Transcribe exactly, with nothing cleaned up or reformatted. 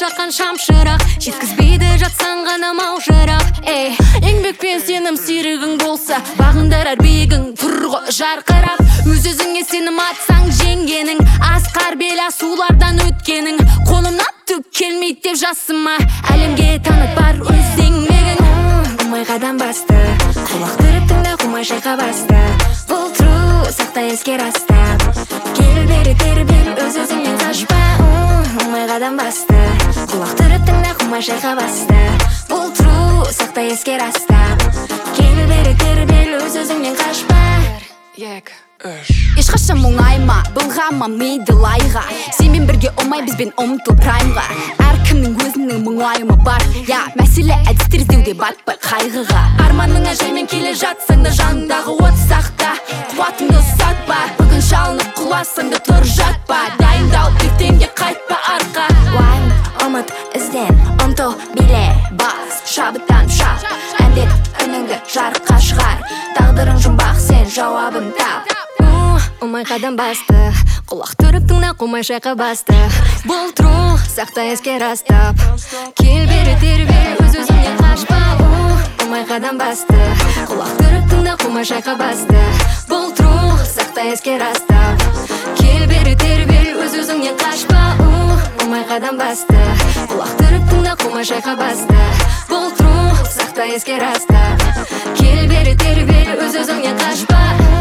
жаққан шамшырақ, жеткізбейді жатсаң ғана маужырап. Эй, еңбекпен сенім серігің болса, бағындар биігің тұрғы жарқырап. Өз-өзіңе сенім атсаң жеңгенің, асқар бел асулардан өткенің. Қолымнан түк келмейді деп жасыма, әлемге таныт бар өз еңбегін. Қумай қадам басты, құлақ түріп тыңда, қумай шайқа басты. Бұл тру, сақта еске растап, кел бері тербел, өз-өзіңнен қашпа. Қумай қадам басты, құлақ түріп тыңда, қумай шайқа басты. Бұл тру, сақта еске растап, кел бері тербел, өз-өзіңнен қашпа. Ек, үш. Ешқашан мұңайма, былғама мейді лайға. Сенмен бірге омай, бізбен ұмтыл праймға. Әркімнің өзінің мұңайымы бар. Я, мәселе әдістер іздеуде батпай қайғыға. Арманыңа жаймен келе жатсаң да, жаныңдағы от сақта, қуатыңды ұсатпа. Бүгін шалынып құласаң да тұр жатпа. Дайындал, ертеңге қайтпа арқа. Уайым, ұмыт, ізден, ұмтыл, биле, бас, шабыттан шап. Әндет үніңді жарыққа шығар. Тағдырың жұмбақ, сен жауабын тап. Ұмай қадам басты, құлақ түріп тыңда, қумай шайқа басты. Бұл тру, сақта еске растап, кел бері тербел, өз-өзіңнен қашпа. Ұмай қадам басты, құлақ түріп тыңда, қумай шайқа басты. Бұл тру, сақта еске растап, кел бері тербел, өз-өзіңнен қашпа. Ұмай қадам басты, құлақ түріп тыңда, қумай шайқа басты. Бұл тру, сақта еске растап, кел бері тербел, өз-өзіңнен қашпа.